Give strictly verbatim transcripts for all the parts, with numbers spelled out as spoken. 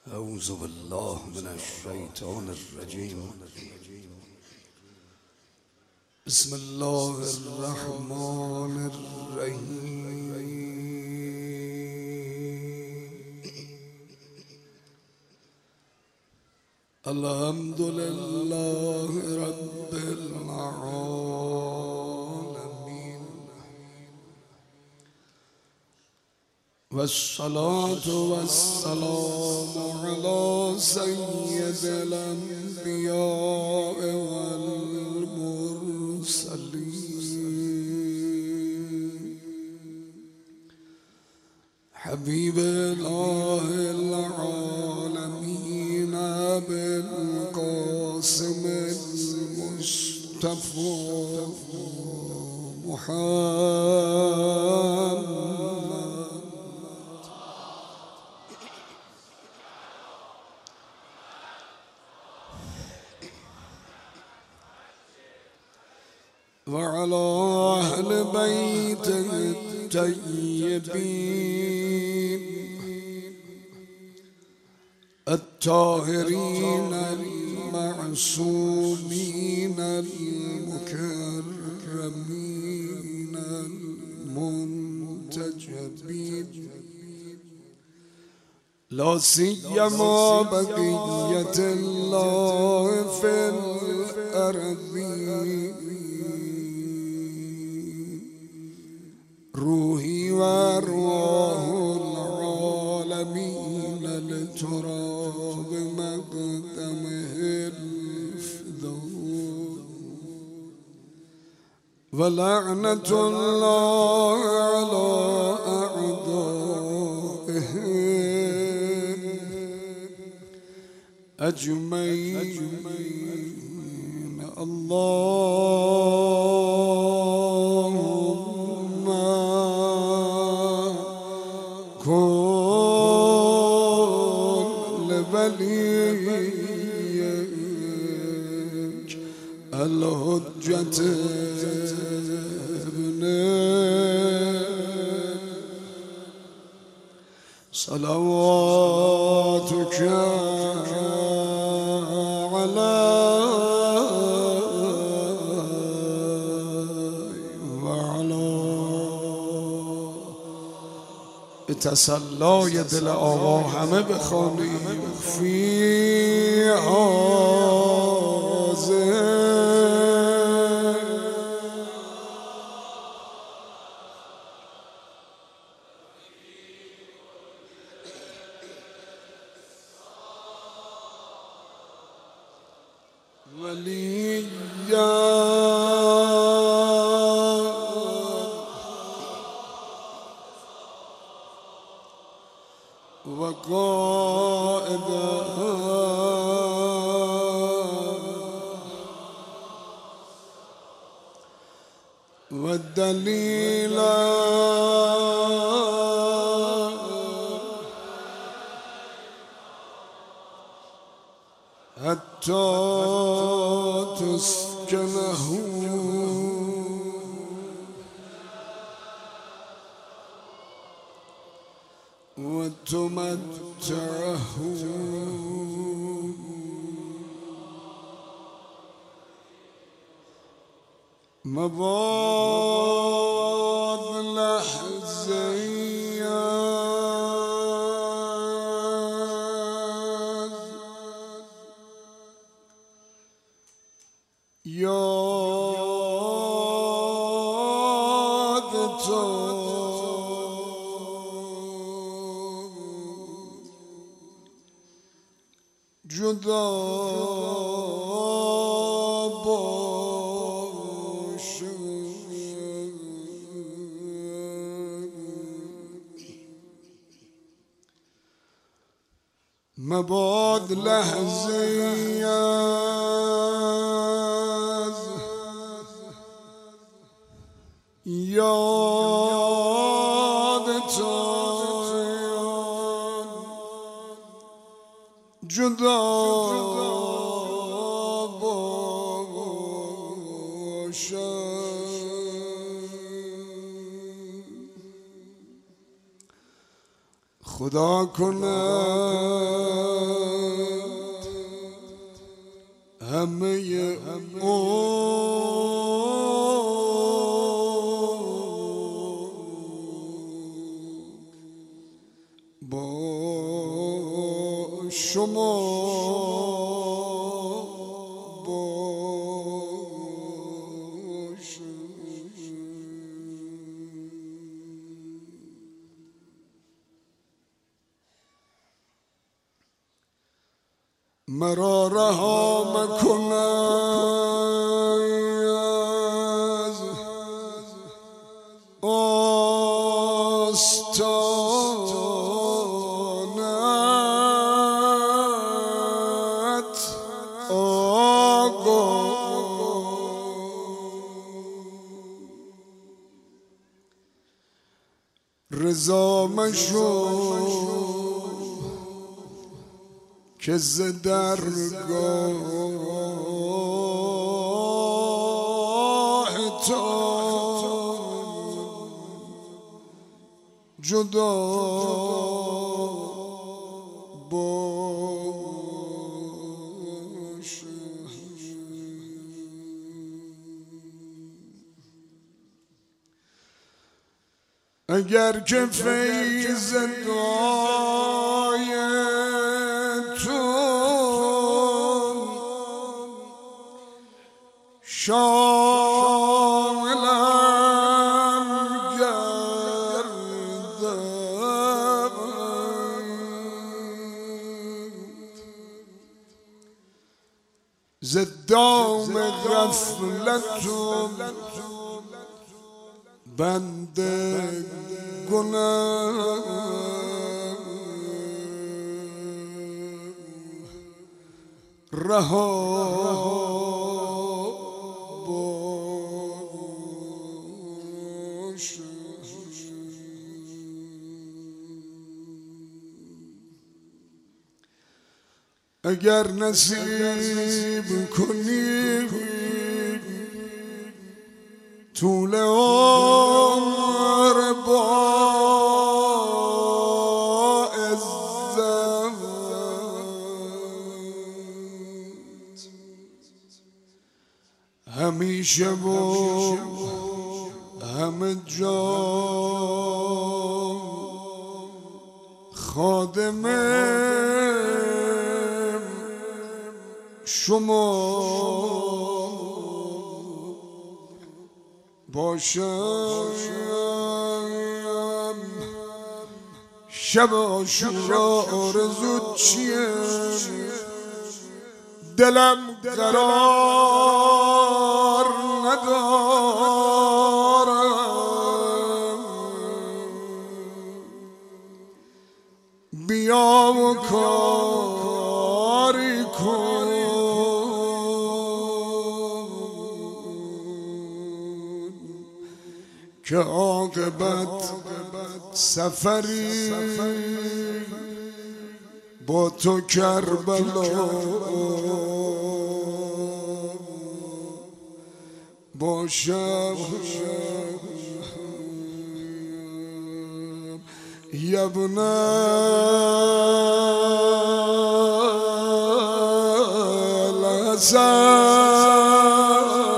أعوذ بالله من الشيطان الرجيم. بسم الله الرحمن الرحيم. الحمد لله رب العالمين، والصلاة والسلام على سيد الأنبياء والمرسلين، حبيب الله العالمين أبي القاسم المصطفى محمد وعلى أهل بيته الطيبين الطاهرين المعصومين المكرمين المنتجبين، لا سيما بقية الله في الأرض، روحي وأرواح العالمين لتراب مقدمه الفداء، ولعنة الله على أعدائهم أجمعين. اللهم كن لوليك الحجة ابن صلواتك تسلای دل آقا همه بخوانیم. فی حاضر ولیا وقائدا والدليلا حتى تسكنه وتمتعه مباد لحظيا يادته جدا باشد مباد لحظه از یادتان جدا باشد. خدا کند همه با شما مرا رها مکن از آستانت آقا، رضا مشو که ز درگاه تو جدا باش. اگر که فیض دعای شاملم گردد ز دام غفلت و بنده گناه رها اگر نصیب کنی طول عمر با عزت، همیشه و همه جا خادم شما باشم. شب عاشورا آرزو چیه؟ دلم قرار ندارم، بیا و کاری کن که عاقبت سفری با تو کربلا باشم. یبن الحسن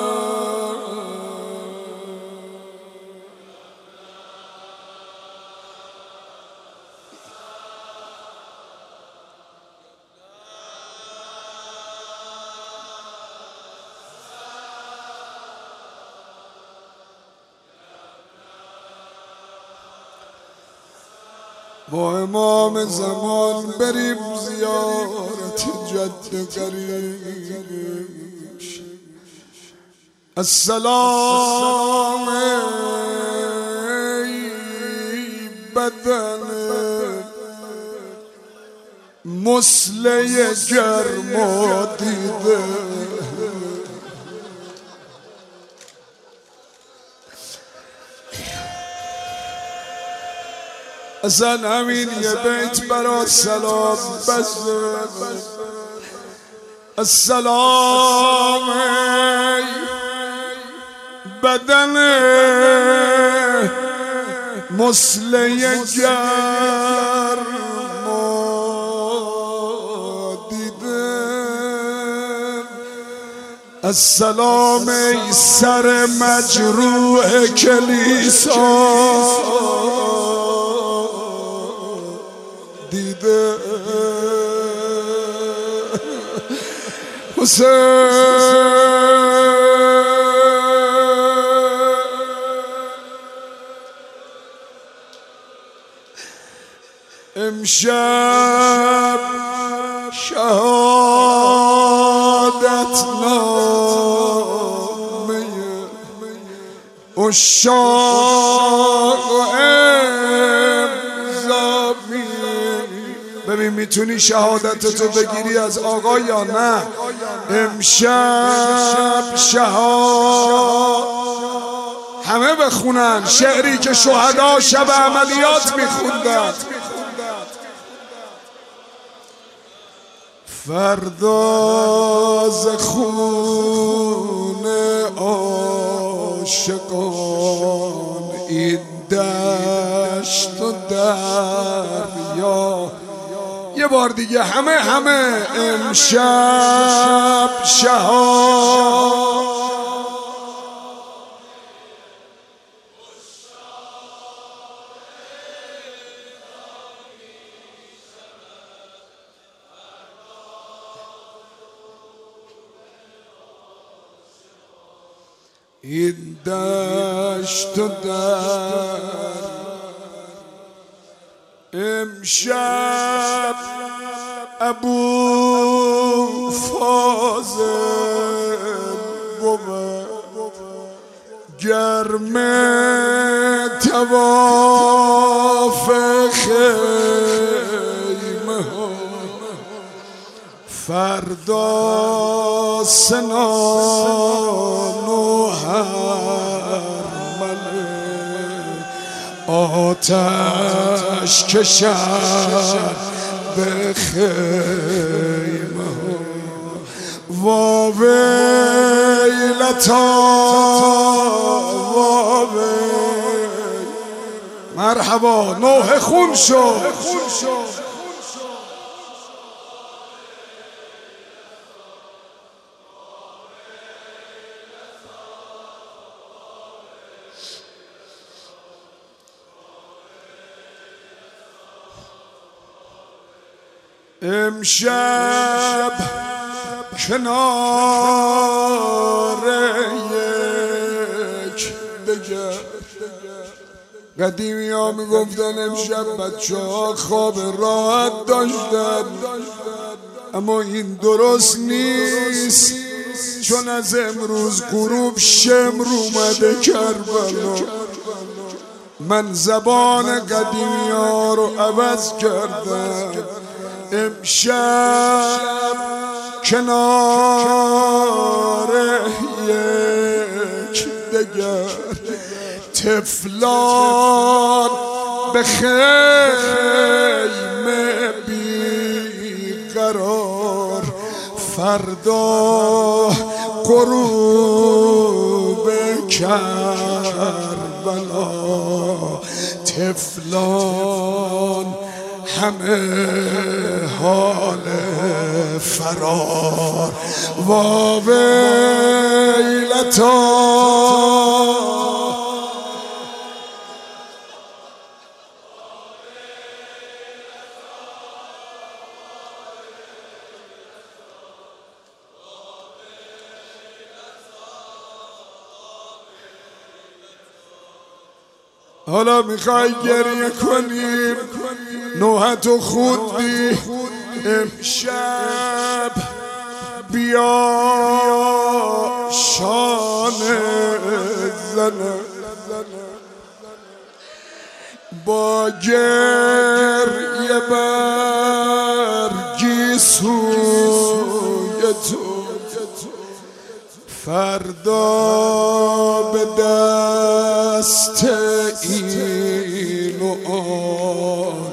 با امام زمان بریم زیارت جد قریبش. السلام ای بدن مسله گرما دیده، اصلا همین یه بیت برا سلام بزن. السلام ای بدن مسله گرما السلام ای سر مجروح کلیسا، دیده حسین امشب شهادت نامه عشاق امضا می‌کنی. ببین میتونی شهادتتو بگیری از آقا یا نه؟ امشب شهادت همه بخونن شعری که شهدا شب عملیات میخوندن. فردا ز خون عاشقان این دشت و دریا. یه بار دیگه همه همه امشب شهادت این دشت و در امشب ابو فاضل بود گرم تواف خیمه ها. فردا سنان و هرمله آتش کشد به خیمه ها. واویلتا واویل مرحبا نوح خون شد. امشب کنار یک دگر قدیمی ها میگفتن امشب بچه ها خواب راحت داشتن، اما این درست نیست، چون از امروز غروب شمر اومده کربلا. من زبان قدیمی ها رو عوض کردم. امشب کنار یک دگر طفلان به خیمه بیقرار. فردا غروب کربلا طفلان همه حال فرار. واویلتا حالا میخوای گریه کنیم نوحتو خوندی. امشب بیا شانه زنه با گریه برگی سوی تو. فردا به دست این و آن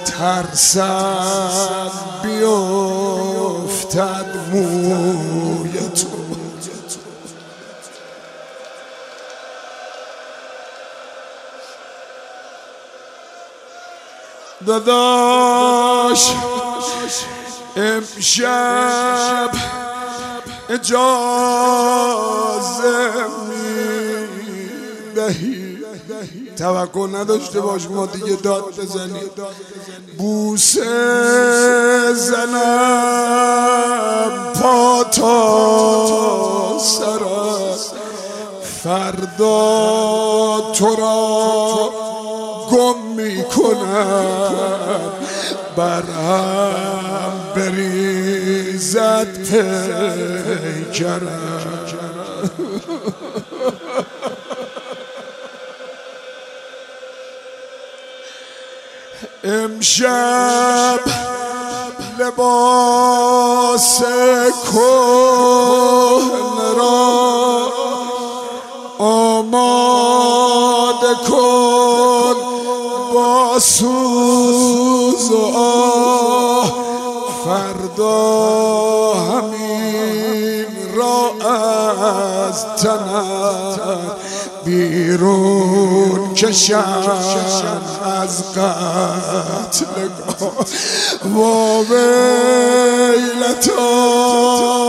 ترسم بیفتد موی تو. داداش امشب اجازه میدهی توقع نداشته باش ما دیگه داد بزنی بوسه زنم پا تا سرت فردا تو را گم میکنم برهم بریزد پیکرم امشب لباس کهنه را آماده کن با سوز و آه فردا همین را از تنت بیرون کشم از قتلگاه و ویلتا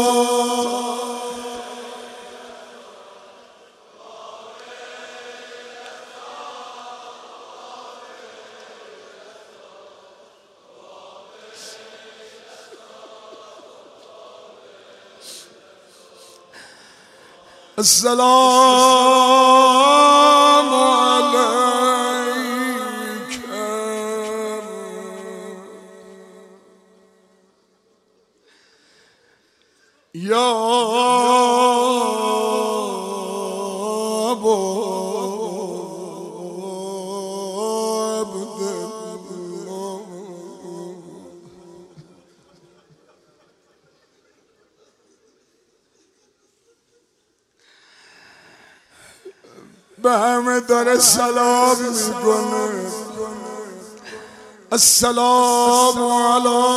السلام عليكم يا أبا عبد الله به همه داره سلام میکنه السلام علیکم